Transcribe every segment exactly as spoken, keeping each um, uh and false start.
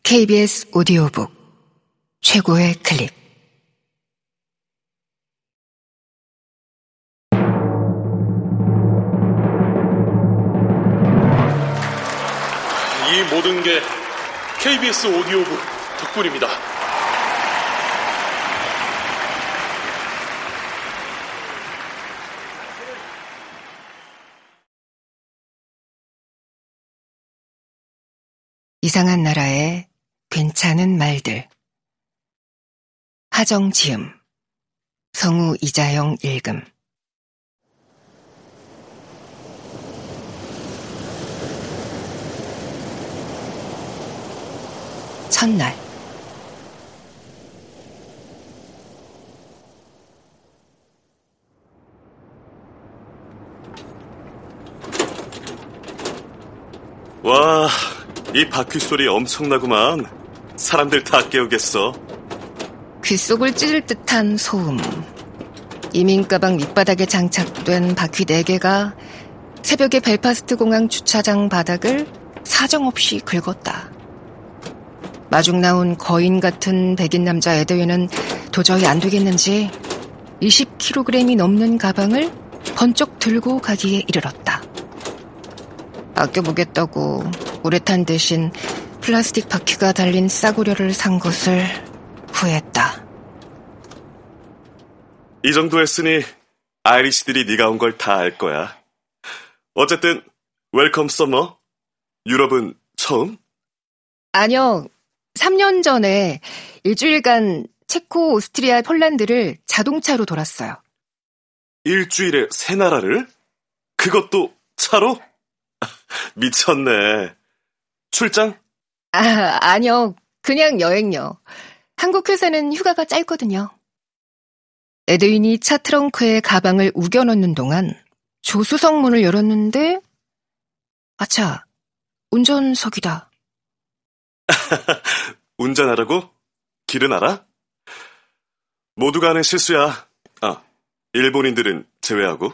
케이비에스 오디오북 최고의 클립. 이 모든 게 케이비에스 오디오북 덕분입니다. 이상한 나라의 괜찮은 말들. 하정 지음, 성우 이자영 읽음. 첫날. 와, 이 바퀴 소리 엄청나구만. 사람들 다 깨우겠어. 귓속을 찢을 듯한 소음. 이민가방 밑바닥에 장착된 바퀴 네 개가 새벽에 벨파스트 공항 주차장 바닥을 사정없이 긁었다. 마중 나온 거인 같은 백인 남자 에드윈은 도저히 안 되겠는지 이십 킬로그램이 넘는 가방을 번쩍 들고 가기에 이르렀다. 아껴보겠다고 우레탄 대신 플라스틱 바퀴가 달린 싸구려를 산 것을 후회했다. 이 정도 했으니 아이리시들이 네가 온 걸 다 알 거야. 어쨌든 웰컴 서머. 유럽은 처음? 아니요. 삼 년 전에 일주일간 체코, 오스트리아, 폴란드를 자동차로 돌았어요. 일주일에 세 나라를? 그것도 차로? 미쳤네. 출장? 아, 아니요. 그냥 여행요. 한국 회사는 휴가가 짧거든요. 에드윈이 차 트렁크에 가방을 우겨넣는 동안 조수석 문을 열었는데 아차, 운전석이다. 운전하라고? 길은 알아? 모두가 하는 실수야. 아, 일본인들은 제외하고.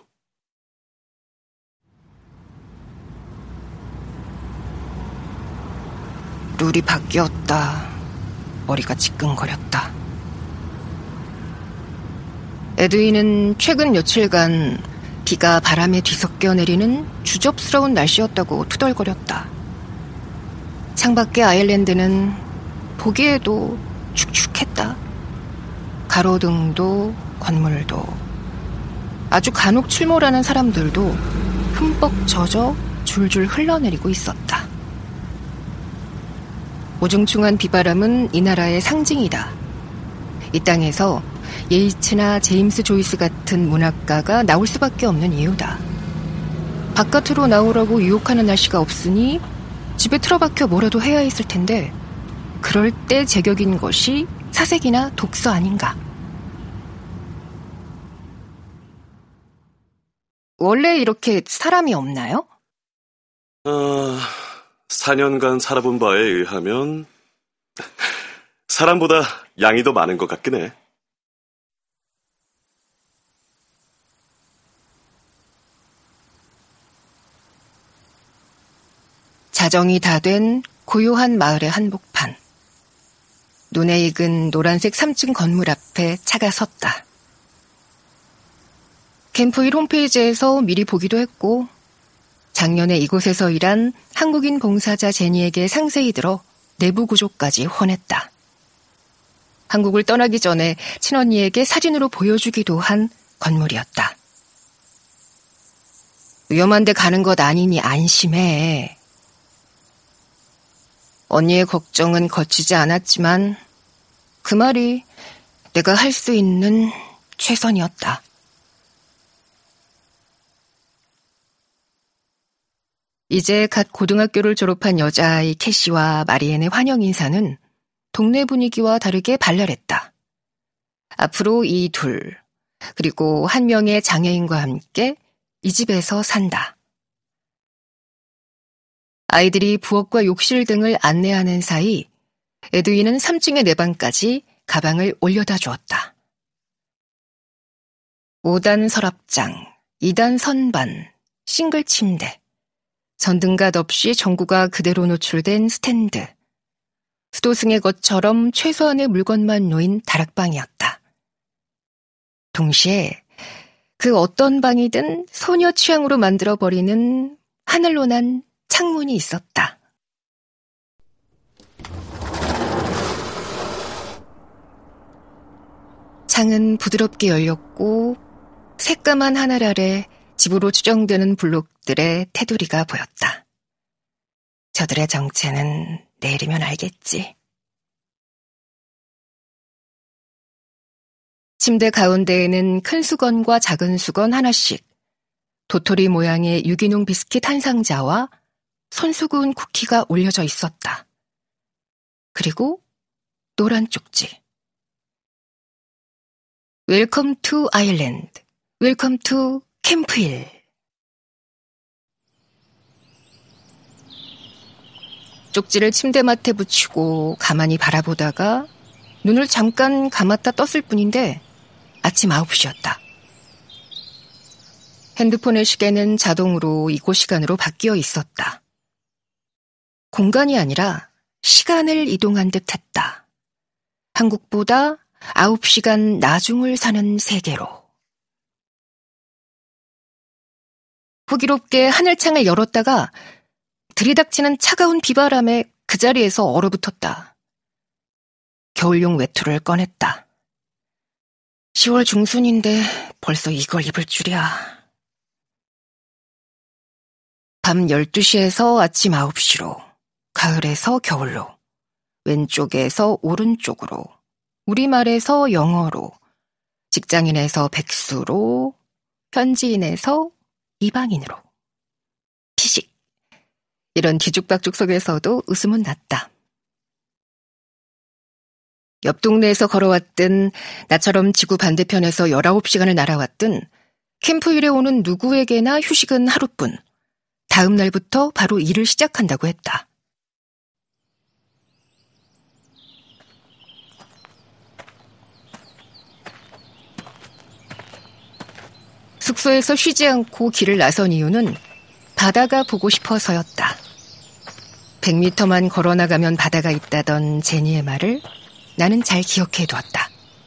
룰이 바뀌었다. 머리가 지끈거렸다. 에드윈은 최근 며칠간 비가 바람에 뒤섞여 내리는 주접스러운 날씨였다고 투덜거렸다. 창밖의 아일랜드는 보기에도 축축했다. 가로등도 건물도 아주 간혹 출몰하는 사람들도 흠뻑 젖어 줄줄 흘러내리고 있었다. 우중충한 비바람은 이 나라의 상징이다. 이 땅에서 예이츠나 제임스 조이스 같은 문학가가 나올 수밖에 없는 이유다. 바깥으로 나오라고 유혹하는 날씨가 없으니 집에 틀어박혀 뭐라도 해야 했을 텐데 그럴 때 제격인 것이 사색이나 독서 아닌가. 원래 이렇게 사람이 없나요? 아... 사 년간 살아본 바에 의하면 사람보다 양이 더 많은 것 같긴 해. 자정이 다 된 고요한 마을의 한복판. 눈에 익은 노란색 삼 층 건물 앞에 차가 섰다. 캠프일 홈페이지에서 미리 보기도 했고 작년에 이곳에서 일한 한국인 봉사자 제니에게 상세히 들어 내부 구조까지 혼했다. 한국을 떠나기 전에 친언니에게 사진으로 보여주기도 한 건물이었다. 위험한 데 가는 것 아니니 안심해. 언니의 걱정은 거치지 않았지만 그 말이 내가 할 수 있는 최선이었다. 이제 갓 고등학교를 졸업한 여자아이 캐시와 마리엔의 환영 인사는 동네 분위기와 다르게 발랄했다. 앞으로 이 둘, 그리고 한 명의 장애인과 함께 이 집에서 산다. 아이들이 부엌과 욕실 등을 안내하는 사이 에드윈은 삼 층의 내 방까지 가방을 올려다 주었다. 오 단 서랍장, 이 단 선반, 싱글 침대, 전등갓 없이 전구가 그대로 노출된 스탠드, 수도승의 것처럼 최소한의 물건만 놓인 다락방이었다. 동시에 그 어떤 방이든 소녀 취향으로 만들어버리는 하늘로 난 창문이 있었다. 창은 부드럽게 열렸고 새까만 하늘 아래 집으로 추정되는 블록들의 테두리가 보였다. 저들의 정체는 내일이면 알겠지. 침대 가운데에는 큰 수건과 작은 수건 하나씩, 도토리 모양의 유기농 비스킷 한 상자와 손수 구운 쿠키가 올려져 있었다. 그리고 노란 쪽지. 웰컴 투 아일랜드, 웰컴 투 캠프힐. 쪽지를 침대맡에 붙이고 가만히 바라보다가 눈을 잠깐 감았다 떴을 뿐인데 아침 아홉 시였다. 핸드폰의 시계는 자동으로 이곳 시간으로 바뀌어 있었다. 공간이 아니라 시간을 이동한 듯 했다. 한국보다 아홉 시간 나중을 사는 세계로. 호기롭게 하늘창을 열었다가 들이닥치는 차가운 비바람에 그 자리에서 얼어붙었다. 겨울용 외투를 꺼냈다. 시월 중순인데 벌써 이걸 입을 줄이야. 밤 열두 시에서 아침 아홉 시로, 가을에서 겨울로, 왼쪽에서 오른쪽으로, 우리말에서 영어로, 직장인에서 백수로, 현지인에서 이방인으로. 피식. 이런 뒤죽박죽 속에서도 웃음은 났다. 옆 동네에서 걸어왔든 나처럼 지구 반대편에서 열아홉 시간을 날아왔든 캠프힐에 오는 누구에게나 휴식은 하루뿐. 다음 날부터 바로 일을 시작한다고 했다. 숙소에서 쉬지 않고 길을 나선 이유는 바다가 보고 싶어서였다. 백 미터만 걸어나가면 바다가 있다던 제니의 말을 나는 잘 기억해두었다.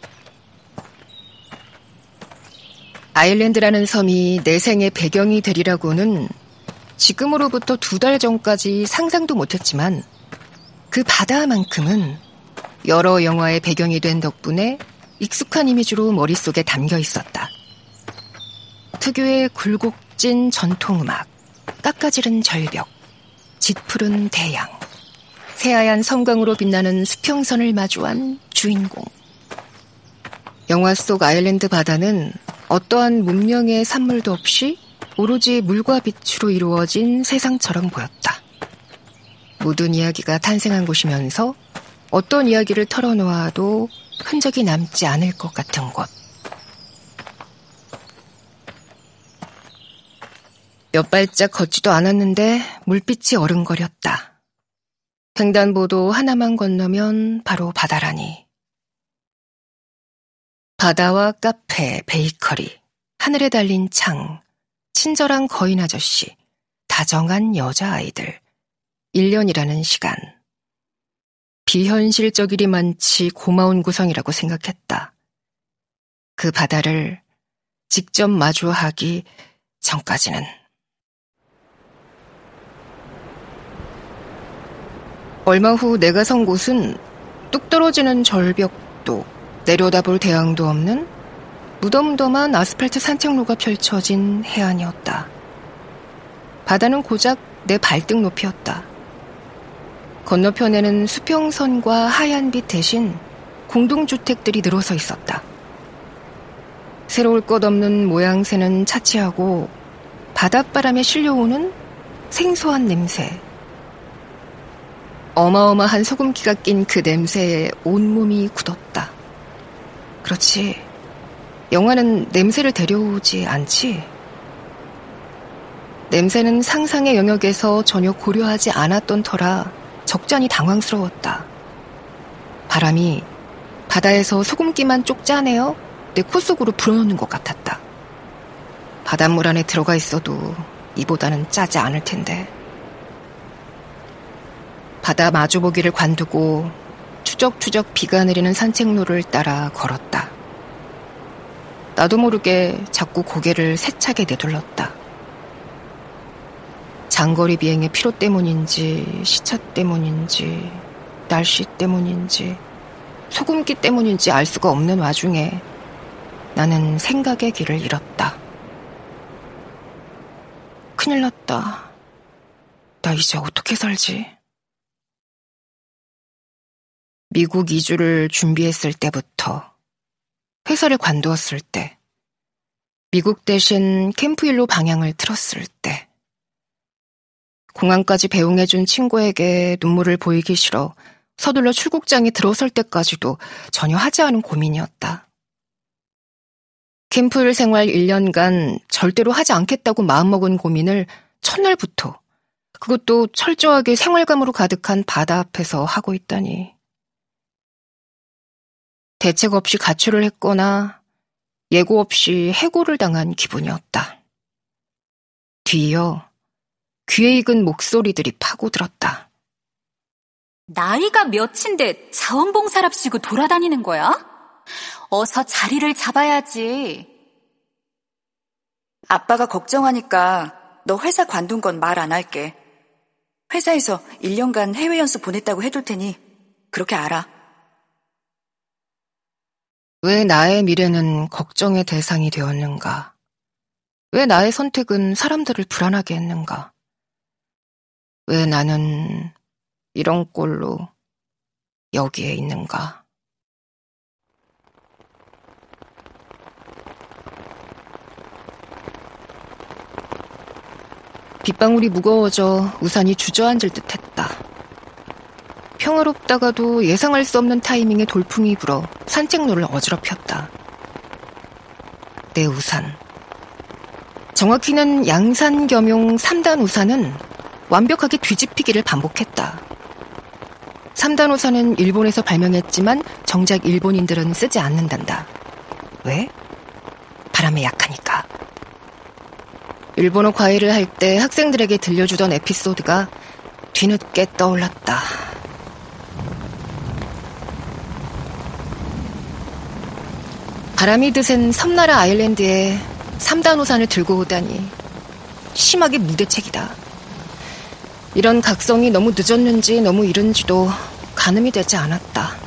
아일랜드라는 섬이 내 생의 배경이 되리라고는 지금으로부터 두 달 전까지 상상도 못했지만 그 바다만큼은 여러 영화의 배경이 된 덕분에 익숙한 이미지로 머릿속에 담겨 있었다. 특유의 굴곡진 전통음악, 깎아지른 절벽, 짙푸른 대양, 새하얀 섬광으로 빛나는 수평선을 마주한 주인공. 영화 속 아일랜드 바다는 어떠한 문명의 산물도 없이 오로지 물과 빛으로 이루어진 세상처럼 보였다. 모든 이야기가 탄생한 곳이면서 어떤 이야기를 털어놓아도 흔적이 남지 않을 것 같은 곳. 몇 발짝 걷지도 않았는데 물빛이 어른거렸다. 횡단보도 하나만 건너면 바로 바다라니. 바다와 카페, 베이커리, 하늘에 달린 창, 친절한 거인 아저씨, 다정한 여자아이들, 일 년이라는 시간. 비현실적이리 많지 고마운 구성이라고 생각했다. 그 바다를 직접 마주하기 전까지는. 얼마 후 내가 선 곳은 뚝 떨어지는 절벽도 내려다볼 대양도 없는 무덤덤한 아스팔트 산책로가 펼쳐진 해안이었다. 바다는 고작 내 발등 높이였다. 건너편에는 수평선과 하얀 빛 대신 공동주택들이 늘어서 있었다. 새로울 것 없는 모양새는 차치하고 바닷바람에 실려오는 생소한 냄새. 어마어마한 소금기가 낀 그 냄새에 온몸이 굳었다. 그렇지, 영화는 냄새를 데려오지 않지. 냄새는 상상의 영역에서 전혀 고려하지 않았던 터라 적잖이 당황스러웠다. 바람이 바다에서 소금기만 쪽 짜내어 내 코 속으로 불어넣는 것 같았다. 바닷물 안에 들어가 있어도 이보다는 짜지 않을 텐데. 바다 마주보기를 관두고 추적추적 비가 내리는 산책로를 따라 걸었다. 나도 모르게 자꾸 고개를 세차게 내둘렀다. 장거리 비행의 피로 때문인지 시차 때문인지 날씨 때문인지 소금기 때문인지 알 수가 없는 와중에 나는 생각의 길을 잃었다. 큰일 났다. 나 이제 어떻게 살지? 미국 이주를 준비했을 때부터, 회사를 관두었을 때, 미국 대신 캠프일로 방향을 틀었을 때, 공항까지 배웅해준 친구에게 눈물을 보이기 싫어 서둘러 출국장에 들어설 때까지도 전혀 하지 않은 고민이었다. 캠프일 생활 일 년간 절대로 하지 않겠다고 마음먹은 고민을 첫날부터, 그것도 철저하게 생활감으로 가득한 바다 앞에서 하고 있다니. 대책 없이 가출을 했거나 예고 없이 해고를 당한 기분이었다. 뒤이어 귀에 익은 목소리들이 파고들었다. 나이가 몇인데 자원봉사랍시고 돌아다니는 거야? 어서 자리를 잡아야지. 아빠가 걱정하니까 너 회사 관둔 건 말 안 할게. 회사에서 일 년간 해외 연수 보냈다고 해둘 테니 그렇게 알아. 왜 나의 미래는 걱정의 대상이 되었는가? 왜 나의 선택은 사람들을 불안하게 했는가? 왜 나는 이런 꼴로 여기에 있는가? 빗방울이 무거워져 우산이 주저앉을 듯했다. 평화롭다가도 예상할 수 없는 타이밍에 돌풍이 불어 산책로를 어지럽혔다. 내 우산. 정확히는 양산 겸용 삼 단 우산은 완벽하게 뒤집히기를 반복했다. 삼 단 우산은 일본에서 발명했지만 정작 일본인들은 쓰지 않는단다. 왜? 바람에 약하니까. 일본어 과외를 할 때 학생들에게 들려주던 에피소드가 뒤늦게 떠올랐다. 바람이 드센 섬나라 아일랜드에 삼 단 우산을 들고 오다니 심하게 무대책이다. 이런 각성이 너무 늦었는지 너무 이른지도 가늠이 되지 않았다.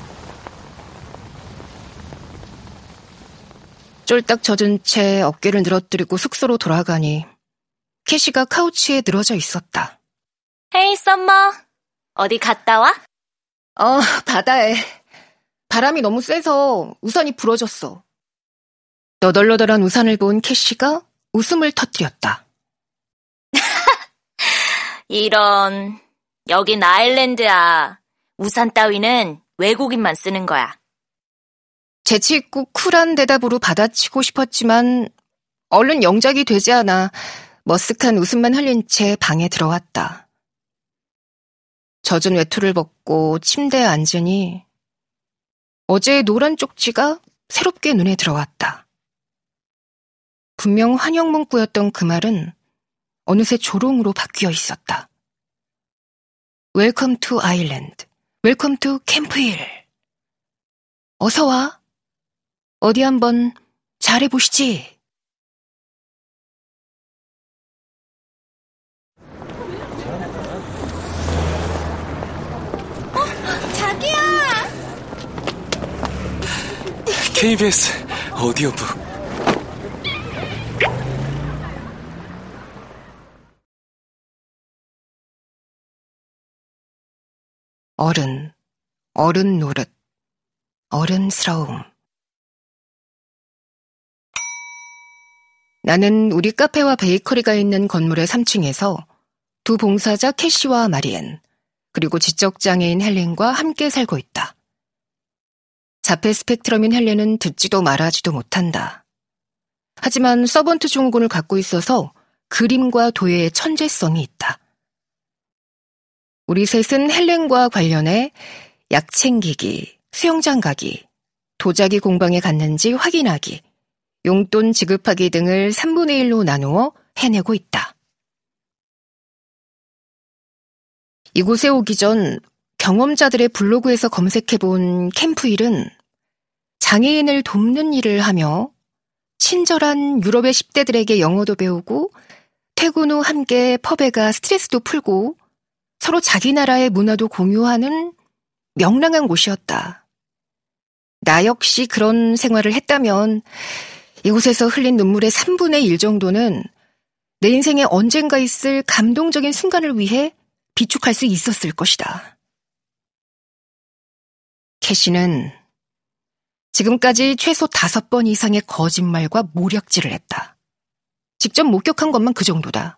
쫄딱 젖은 채 어깨를 늘어뜨리고 숙소로 돌아가니 캐시가 카우치에 늘어져 있었다. 헤이 썸머, 어디 갔다 와? 어, 바다에. 바람이 너무 세서 우산이 부러졌어. 너덜너덜한 우산을 본 캐시가 웃음을 터뜨렸다. 이런, 여긴 아일랜드야. 우산 따위는 외국인만 쓰는 거야. 재치있고 쿨한 대답으로 받아치고 싶었지만 얼른 영작이 되지 않아 머쓱한 웃음만 흘린 채 방에 들어왔다. 젖은 외투를 벗고 침대에 앉으니 어제의 노란 쪽지가 새롭게 눈에 들어왔다. 분명 환영 문구였던 그 말은 어느새 조롱으로 바뀌어 있었다. Welcome to Island. Welcome to 캠프힐. 어서 와. 어디 한번 잘해보시지. 어, 자기야! 케이비에스 오디오북. 어른, 어른 노릇, 어른스러움. 나는 우리 카페와 베이커리가 있는 건물의 삼 층에서 두 봉사자 캐시와 마리엔, 그리고 지적장애인 헬렌과 함께 살고 있다. 자폐 스펙트럼인 헬렌은 듣지도 말하지도 못한다. 하지만 서번트 증후군을 갖고 있어서 그림과 도예의 천재성이 있다. 우리 셋은 헬렌과 관련해 약 챙기기, 수영장 가기, 도자기 공방에 갔는지 확인하기, 용돈 지급하기 등을 삼분의 일로 나누어 해내고 있다. 이곳에 오기 전 경험자들의 블로그에서 검색해본 캠프일은 장애인을 돕는 일을 하며 친절한 유럽의 십 대들에게 영어도 배우고 퇴근 후 함께 펍에 가 스트레스도 풀고 서로 자기 나라의 문화도 공유하는 명랑한 곳이었다. 나 역시 그런 생활을 했다면 이곳에서 흘린 눈물의 삼분의 일 정도는 내 인생에 언젠가 있을 감동적인 순간을 위해 비축할 수 있었을 것이다. 캐시는 지금까지 최소 다섯 번 이상의 거짓말과 모략질을 했다. 직접 목격한 것만 그 정도다.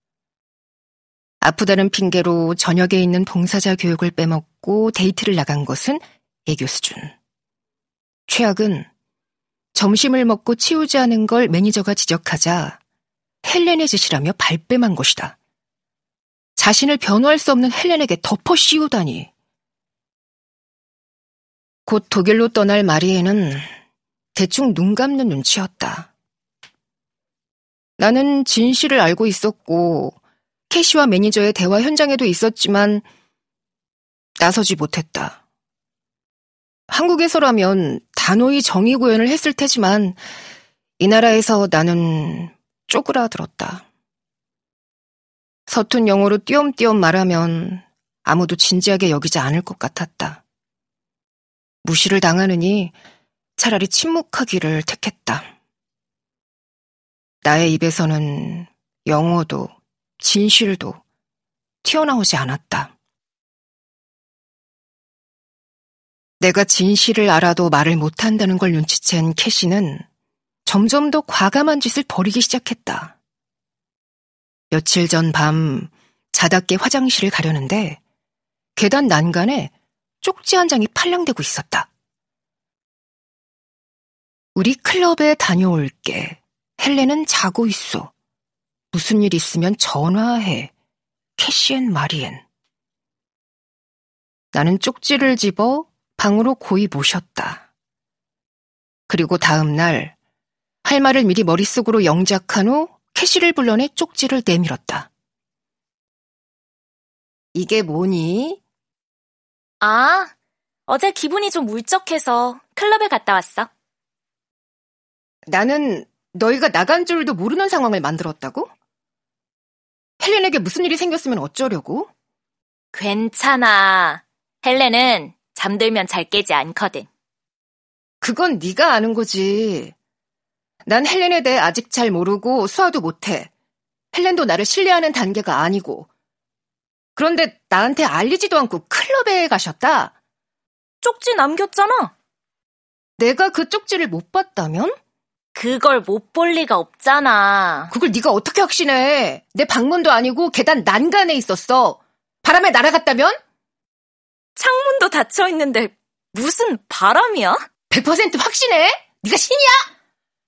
아프다는 핑계로 저녁에 있는 봉사자 교육을 빼먹고 데이트를 나간 것은 애교 수준. 최악은 점심을 먹고 치우지 않은 걸 매니저가 지적하자 헬렌의 짓이라며 발뺌한 것이다. 자신을 변호할 수 없는 헬렌에게 덮어 씌우다니. 곧 독일로 떠날 마리에는 대충 눈 감는 눈치였다. 나는 진실을 알고 있었고 캐시와 매니저의 대화 현장에도 있었지만 나서지 못했다. 한국에서라면 단호히 정의 구현을 했을 테지만 이 나라에서 나는 쪼그라들었다. 서툰 영어로 띄엄띄엄 말하면 아무도 진지하게 여기지 않을 것 같았다. 무시를 당하느니 차라리 침묵하기를 택했다. 나의 입에서는 영어도 진실도 튀어나오지 않았다. 내가 진실을 알아도 말을 못한다는 걸 눈치챈 캐시는 점점 더 과감한 짓을 벌이기 시작했다. 며칠 전 밤 자답게 화장실을 가려는데 계단 난간에 쪽지 한 장이 팔랑대고 있었다. 우리 클럽에 다녀올게. 헬렌은 자고 있어. 무슨 일 있으면 전화해. 캐시앤 마리엔. 나는 쪽지를 집어 방으로 고이 모셨다. 그리고 다음 날 할 말을 미리 머릿속으로 영작한 후 캐시를 불러내 쪽지를 내밀었다. 이게 뭐니? 아, 어제 기분이 좀 울적해서 클럽에 갔다 왔어. 나는 너희가 나간 줄도 모르는 상황을 만들었다고? 헬렌에게 무슨 일이 생겼으면 어쩌려고? 괜찮아. 헬렌은 잠들면 잘 깨지 않거든. 그건 네가 아는 거지. 난 헬렌에 대해 아직 잘 모르고 수화도 못해. 헬렌도 나를 신뢰하는 단계가 아니고. 그런데 나한테 알리지도 않고 클럽에 가셨다? 쪽지 남겼잖아. 내가 그 쪽지를 못 봤다면? 그걸 못 볼 리가 없잖아. 그걸 네가 어떻게 확신해? 내 방문도 아니고 계단 난간에 있었어. 바람에 날아갔다면? 창문도 닫혀있는데 무슨 바람이야? 백 퍼센트 확신해? 네가 신이야?